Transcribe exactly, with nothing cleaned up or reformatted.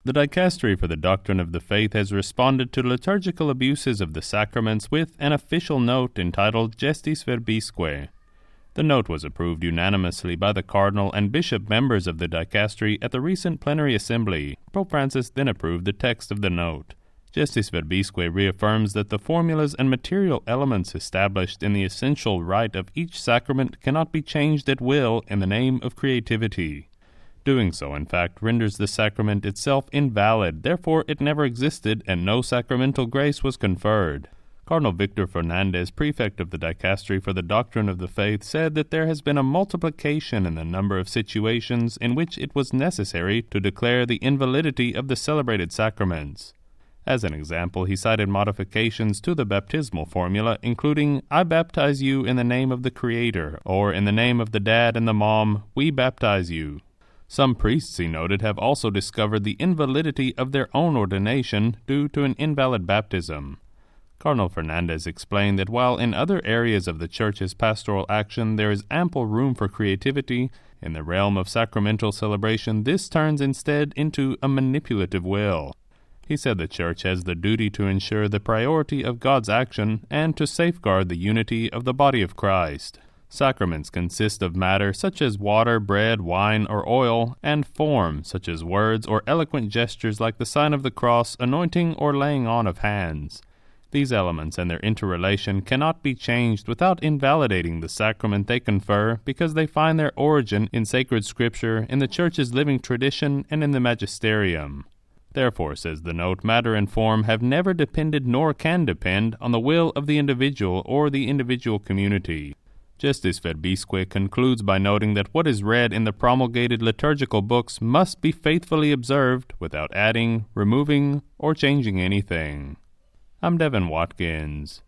The Dicastery for the Doctrine of the Faith has responded to liturgical abuses of the sacraments with an official note entitled Gestis Verbisque. The note was approved unanimously by the cardinal and bishop members of the Dicastery at the recent plenary assembly. Pope Francis then approved the text of the note. Gestis Verbisque reaffirms that the formulas and material elements established in the essential rite of each sacrament cannot be changed at will in the name of creativity. Doing so, in fact, renders the sacrament itself invalid, therefore it never existed and no sacramental grace was conferred. Cardinal Victor Fernandez, prefect of the Dicastery for the Doctrine of the Faith, said that there has been a multiplication in the number of situations in which it was necessary to declare the invalidity of the celebrated sacraments. As an example, he cited modifications to the baptismal formula, including, I baptize you in the name of the Creator, or in the name of the dad and the mom, we baptize you. Some priests, he noted, have also discovered the invalidity of their own ordination due to an invalid baptism. Cardinal Fernandez explained that while in other areas of the Church's pastoral action there is ample room for creativity, in the realm of sacramental celebration this turns instead into a manipulative will. He said the Church has the duty to ensure the priority of God's action and to safeguard the unity of the body of Christ. Sacraments consist of matter such as water, bread, wine, or oil, and form such as words or eloquent gestures like the sign of the cross, anointing, or laying on of hands. These elements and their interrelation cannot be changed without invalidating the sacrament they confer because they find their origin in sacred Scripture, in the Church's living tradition, and in the magisterium. Therefore, says the note, matter and form have never depended nor can depend on the will of the individual or the individual community. Gestis Verbisque concludes by noting that what is read in the promulgated liturgical books must be faithfully observed without adding, removing, or changing anything. I'm Devin Watkins.